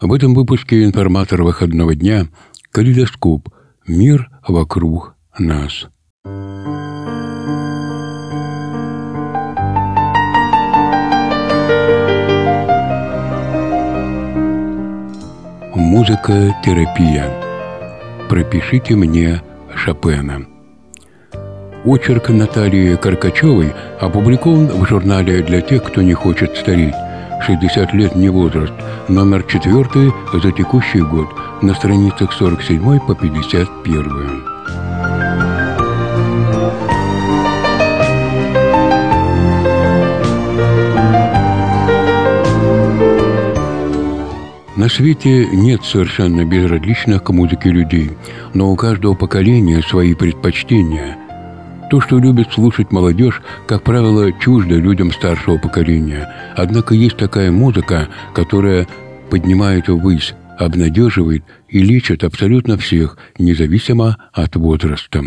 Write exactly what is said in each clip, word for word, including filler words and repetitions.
В этом выпуске информатор выходного дня «Калейдоскоп. Мир вокруг нас». Музыка-терапия. Пропишите мне Шопена. Очерк Натальи Каркачевой опубликован в журнале «Для тех, кто не хочет стареть». шестьдесят лет не возраст. Номер четвертый за текущий год. На страницах сорок семь по пятьдесят один. На свете нет совершенно безразличных к музыке людей, но у каждого поколения свои предпочтения. То, что любит слушать молодежь, как правило, чуждо людям старшего поколения. Однако есть такая музыка, которая поднимает ввысь, обнадеживает и лечит абсолютно всех, независимо от возраста.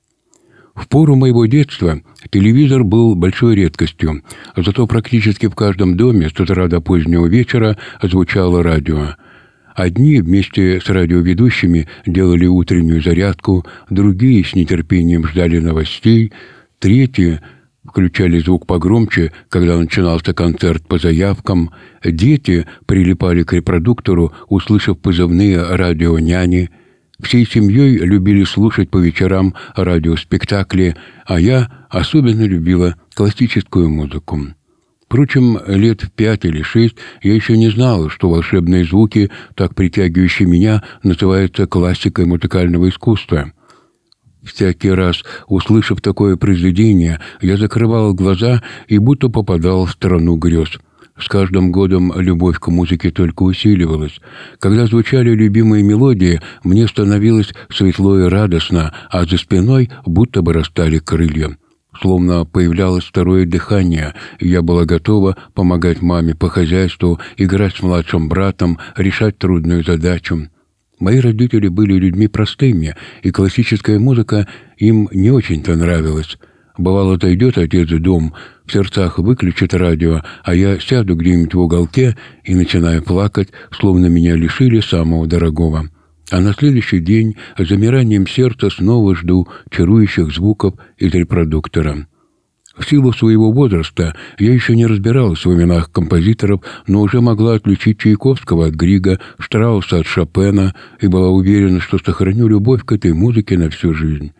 В пору моего детства телевизор был большой редкостью, зато практически в каждом доме с утра до позднего вечера звучало радио. Одни вместе с радиоведущими делали утреннюю зарядку, другие с нетерпением ждали новостей, третьи включали звук погромче, когда начинался концерт по заявкам, дети прилипали к репродуктору, услышав позывные радионяни. Всей семьей любили слушать по вечерам радиоспектакли, а я особенно любила классическую музыку. Впрочем, лет в пять или шесть я еще не знала, что волшебные звуки, так притягивающие меня, называются классикой музыкального искусства. Всякий раз, услышав такое произведение, я закрывала глаза и будто попадал в страну грез. С каждым годом любовь к музыке только усиливалась. Когда звучали любимые мелодии, мне становилось светло и радостно, а за спиной будто бы растали крылья. Словно появлялось второе дыхание, и я была готова помогать маме по хозяйству, играть с младшим братом, решать трудную задачу. Мои родители были людьми простыми, и классическая музыка им не очень-то нравилась. Бывало, зайдет отец в дом, в сердцах выключит радио, а я сяду где-нибудь в уголке и начинаю плакать, словно меня лишили самого дорогого. А на следующий день с замиранием сердца снова жду чарующих звуков из репродуктора. В силу своего возраста я еще не разбиралась в именах композиторов, но уже могла отличить Чайковского от Грига, Штрауса от Шопена и была уверена, что сохраню любовь к этой музыке на всю жизнь.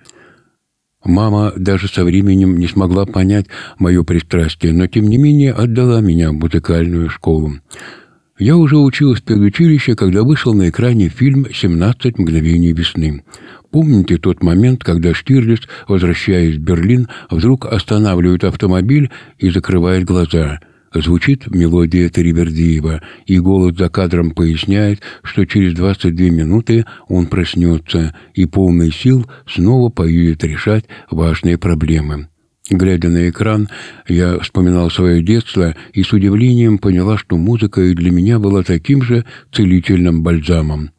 Мама даже со временем не смогла понять мое пристрастие, но тем не менее отдала меня в музыкальную школу. Я уже училась в педучилище, когда вышел на экране фильм «семнадцать мгновений весны». Помните тот момент, когда Штирлиц, возвращаясь в Берлин, вдруг останавливает автомобиль и закрывает глаза? Звучит мелодия Таривердиева, и голос за кадром поясняет, что через двадцать две минуты он проснется и полный сил снова поедет решать важные проблемы. Глядя на экран, я вспоминал свое детство и с удивлением поняла, что музыка и для меня была таким же целительным бальзамом.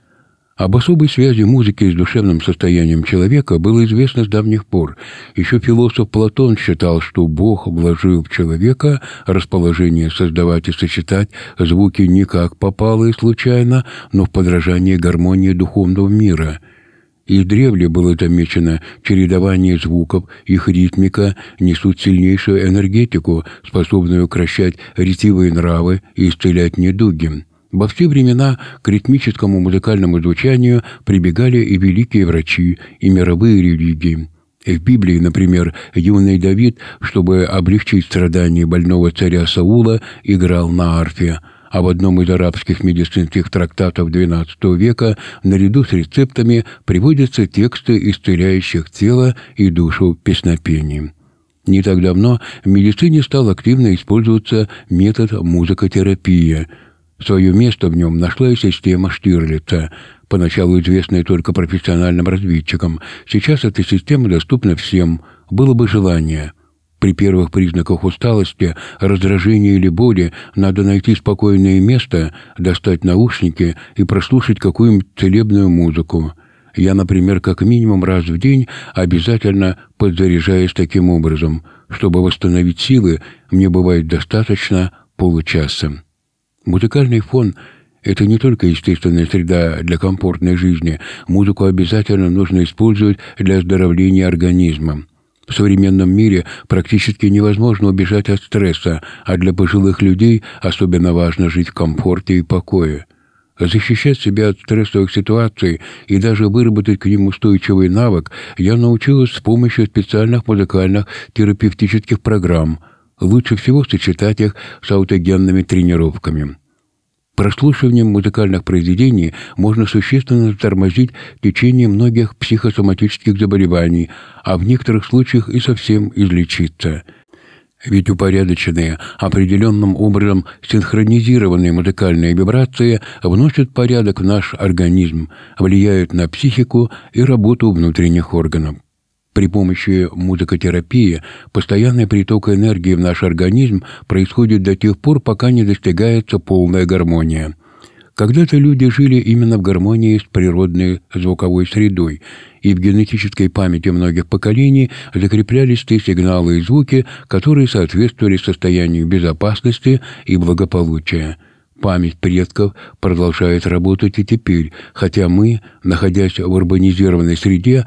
Об особой связи музыки с душевным состоянием человека было известно с давних пор. Еще философ Платон считал, что Бог вложил в человека расположение создавать и сочетать звуки не как попало и случайно, но в подражании гармонии духовного мира. Издревле было замечено чередование звуков, их ритмика несут сильнейшую энергетику, способную укрощать ретивые нравы и исцелять недуги. Во все времена к ритмическому музыкальному звучанию прибегали и великие врачи, и мировые религии. В Библии, например, юный Давид, чтобы облегчить страдания больного царя Саула, играл на арфе, а в одном из арабских медицинских трактатов двенадцатого века наряду с рецептами приводятся тексты исцеляющих тело и душу песнопений. Не так давно в медицине стал активно использоваться метод музыкотерапии. Свое место в нем нашла и система Штирлица, поначалу известная только профессиональным разведчикам. Сейчас эта система доступна всем, было бы желание. При первых признаках усталости, раздражения или боли надо найти спокойное место, достать наушники и прослушать какую-нибудь целебную музыку. Я, например, как минимум раз в день обязательно подзаряжаюсь таким образом. Чтобы восстановить силы, мне бывает достаточно получаса. Музыкальный фон Это не только естественная среда для комфортной жизни. Музыку обязательно нужно использовать для оздоровления организма. В современном мире практически невозможно убежать от стресса, а для пожилых людей особенно важно жить в комфорте и покое. Защищать себя от стрессовых ситуаций и даже выработать к ним устойчивый навык я научилась с помощью специальных музыкальных терапевтических программ. Лучше всего сочетать их с аутогенными тренировками. Прослушиванием музыкальных произведений можно существенно затормозить течение многих психосоматических заболеваний, а в некоторых случаях и совсем излечиться. Ведь упорядоченные, определенным образом синхронизированные музыкальные вибрации вносят порядок в наш организм, влияют на психику и работу внутренних органов. При помощи музыкотерапии постоянный приток энергии в наш организм происходит до тех пор, пока не достигается полная гармония. Когда-то люди жили именно в гармонии с природной звуковой средой, и в генетической памяти многих поколений закреплялись те сигналы и звуки, которые соответствовали состоянию безопасности и благополучия. Память предков продолжает работать и теперь, хотя мы, находясь в урбанизированной среде,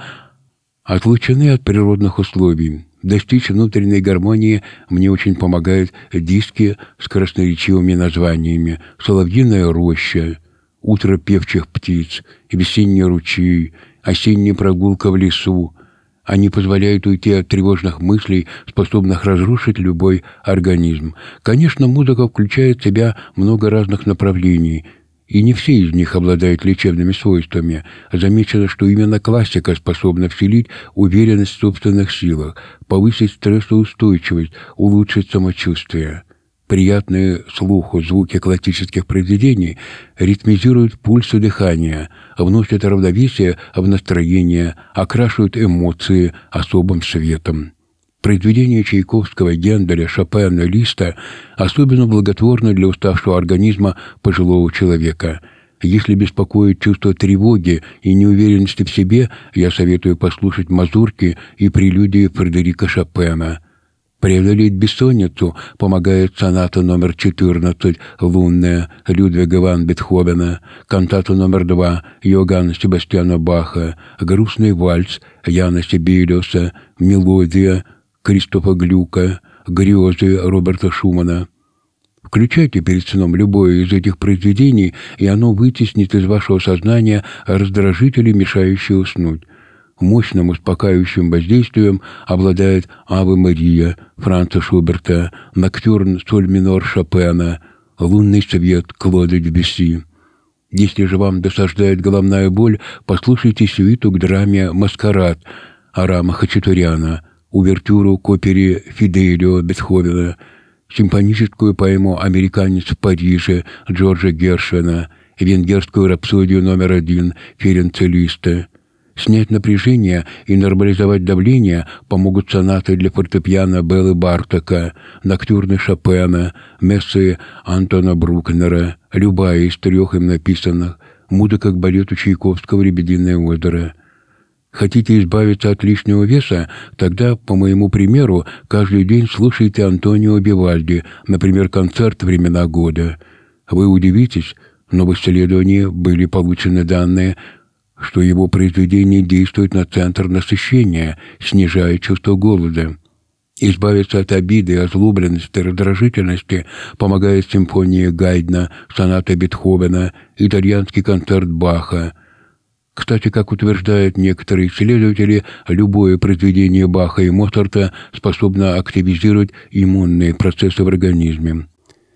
отлучены от природных условий. Достичь внутренней гармонии мне очень помогают диски с красноречивыми названиями «Соловьиная роща», «Утро певчих птиц», «Весенний ручей», «Осенняя прогулка в лесу». Они позволяют уйти от тревожных мыслей, способных разрушить любой организм. Конечно, музыка включает в себя много разных направлений, и не все из них обладают лечебными свойствами. Замечено, что именно классика способна вселить уверенность в собственных силах, повысить стрессоустойчивость, улучшить самочувствие. Приятные слуху звуки классических произведений ритмизируют пульсы дыхания, вносят равновесие в настроение, окрашивают эмоции особым светом. Произведения Чайковского, Генделя, Шопена, Листа особенно благотворны для уставшего организма пожилого человека. Если беспокоит чувство тревоги и неуверенности в себе, я советую послушать мазурки и прелюдии Фредерика Шопена. Преодолеть бессонницу помогает соната номер четырнадцать «Лунная» Людвига ван Бетховена, кантата номер два Йоганна Себастьяна Баха, грустный вальс Яна Сибелиуса, мелодия Кристофа Глюка, грезы Роберта Шумана. Включайте перед сном любое из этих произведений, и оно вытеснит из вашего сознания раздражители, мешающие уснуть. Мощным успокаивающим воздействием обладает «Аве Мария» Франца Шуберта, «Ноктюрн соль минор» Шопена, «Лунный свет» Клода Дебюсси. Если же вам досаждает головная боль, послушайте сюиту к драме «Маскарад» Арама Хачатуряна, увертюру к опере «Фиделио» Бетховена, симфоническую поэму «Американец в Париже» Джорджа Гершвина, венгерскую рапсодию номер один Ференца Листа. Снять напряжение и нормализовать давление помогут сонаты для фортепиано Беллы Бартока, ноктюрны Шопена, мессы Антона Брукнера, любая из трех им написанных, музыка к балету Чайковского «Лебединое озеро». Хотите избавиться от лишнего веса? Тогда, по моему примеру, каждый день слушайте Антонио Вивальди, например, концерт «Времена года». Вы удивитесь, но в исследовании были получены данные, что его произведение действует на центр насыщения, снижая чувство голода. Избавиться от обиды, озлобленности, раздражительности помогает симфония Гайдна, соната Бетховена, итальянский концерт Баха. Кстати, как утверждают некоторые исследователи, любое произведение Баха и Моцарта способно активизировать иммунные процессы в организме.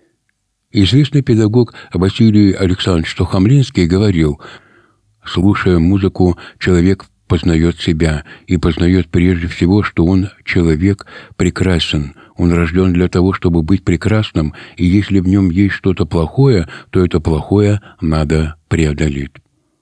Известный педагог Василий Александрович Сухомлинский говорил: «Слушая музыку, человек познает себя и познает прежде всего, что он, человек, прекрасен. Он рожден для того, чтобы быть прекрасным, и если в нем есть что-то плохое, то это плохое надо преодолеть».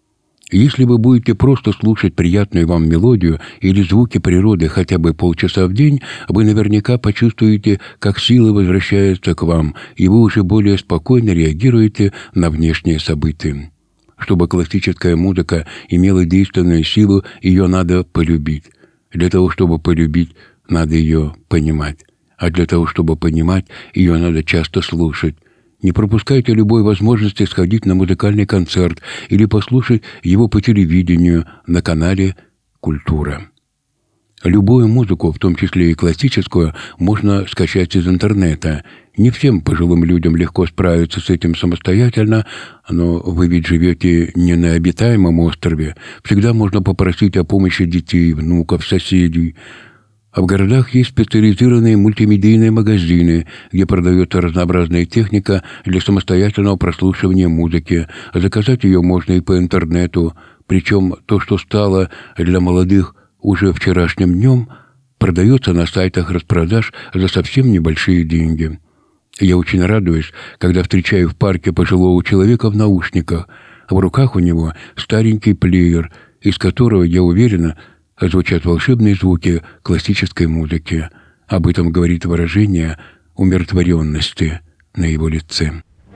Если вы будете просто слушать приятную вам мелодию или звуки природы хотя бы полчаса в день, вы наверняка почувствуете, как сила возвращается к вам, и вы уже более спокойно реагируете на внешние события. Чтобы классическая музыка имела действенную силу, ее надо полюбить. Для того, чтобы полюбить, надо ее понимать. А для того, чтобы понимать, ее надо часто слушать. Не пропускайте любой возможности сходить на музыкальный концерт или послушать его по телевидению на канале «Культура». Любую музыку, в том числе и классическую, можно скачать из интернета. Не всем пожилым людям легко справиться с этим самостоятельно, но вы ведь живете не на обитаемом острове. Всегда можно попросить о помощи детей, внуков, соседей. А в городах есть специализированные мультимедийные магазины, где продается разнообразная техника для самостоятельного прослушивания музыки. Заказать ее можно и по интернету. Причем то, что стало для молодых уже вчерашним днем, продается на сайтах распродаж за совсем небольшие деньги. Я очень радуюсь, когда встречаю в парке пожилого человека в наушниках. В руках у него старенький плеер, из которого, я уверена, звучат волшебные звуки классической музыки. Об этом говорит выражение умиротворенности на его лице.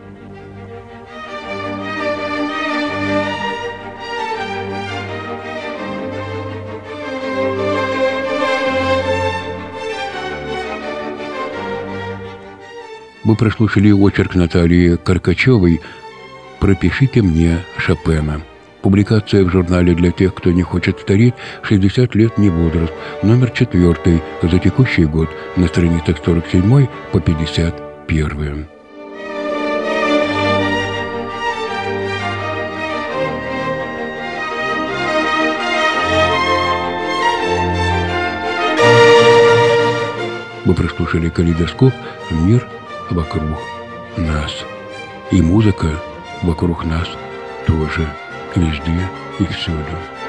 Вы прослушали очерк Натальи Каркачевой «Пропишите мне Шопена». Публикация в журнале для тех, кто не хочет стареть, шестьдесят лет не возраст, номер четвертый за текущий год, на страницах сорок семь по пятьдесят один. Вы прослушали «Калейдоскоп. Мир вокруг нас». И музыка вокруг нас тоже, везде и всюду.